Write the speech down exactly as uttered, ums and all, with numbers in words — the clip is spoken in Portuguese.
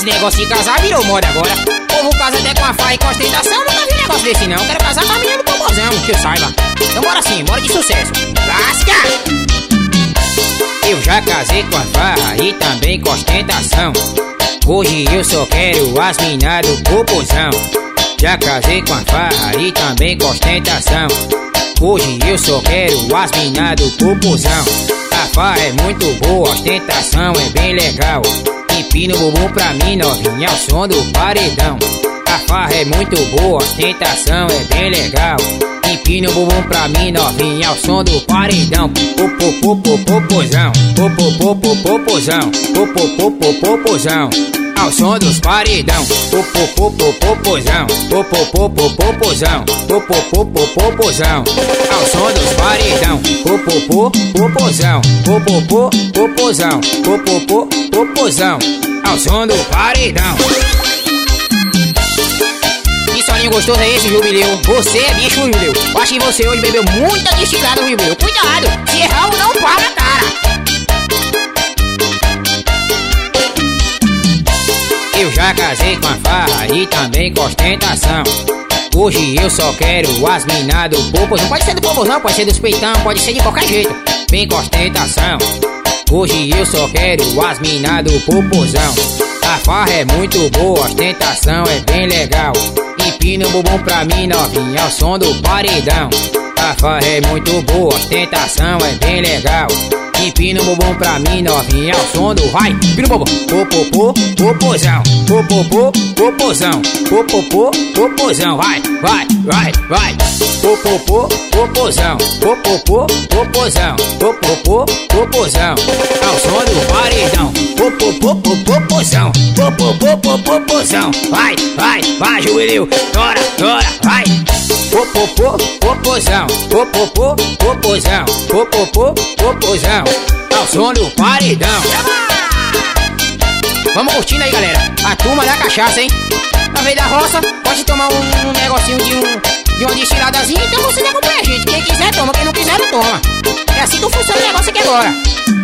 negócio de casar virou moda agora. O povo casa até com a farra e com ostentação. Nunca vi negócio desse não. Quero casar com a menina do popozão, que eu saiba. Então bora sim, bora de sucesso. Lasca! Eu já casei com a farra e também com ostentação. Hoje eu só quero as minas do popozão. Já casei com a farra e também com ostentação. Hoje eu só quero as minas do popozão. A farra é muito boa, a ostentação é bem legal. Empina o bumbum pra mim, novinha, ao som do paredão. A farra é muito boa, a ostentação é bem legal. Empina o bumbum pra mim, novinha, ao som do paredão. Popopopopopozão, popopopopozão, popopopopozão, ao som dos paredão. Popopopopozão, popopopopozão, popopopopozão, ao som dos paredão. Popopopopozão, popopopopozão, popopopopozão, ao som do paredão. Que soninho gostoso é esse, Jubileu? Você é bicho, Jubileu. Eu acho que você hoje bebeu muita destilada, Jubileu. Cuidado, se errar não paga a cara. Eu já casei com a farra e também com ostentação. Hoje eu só quero as minas do popozão. Pode ser do popozão, pode ser dos peitão, pode ser de qualquer jeito. Vem com ostentação. Hoje eu só quero as minas do popozão. A farra é muito boa, a ostentação é bem legal. Empina o bumbum pra mim, novinha, ao som do paredão. A farra é muito boa, a ostentação é bem legal. Empina o bumbum pra mim, novinha, ao som do vai. Empina o bumbum. Popopô, popozão, popopô, popozão, popopô, popozão, vai, vai, vai, vai. Popopô, popozão, popopô, popozão, popopô, popozão, ao som do paredão. Popopô, popozão, popopô, popozão, vai, vai, vai, Jubileu, tora, tora, vai. Popopô, popozão, popopô, popozão, popopô, popozão, ao som do paredão. Vamos curtindo aí, galera, a turma da cachaça, hein? Na vez da roça, pode tomar um, um negocinho de um de uma destiladazinha, então você acompanha a gente. Quem quiser toma, quem não quiser não toma. É assim que funciona o negócio aqui agora.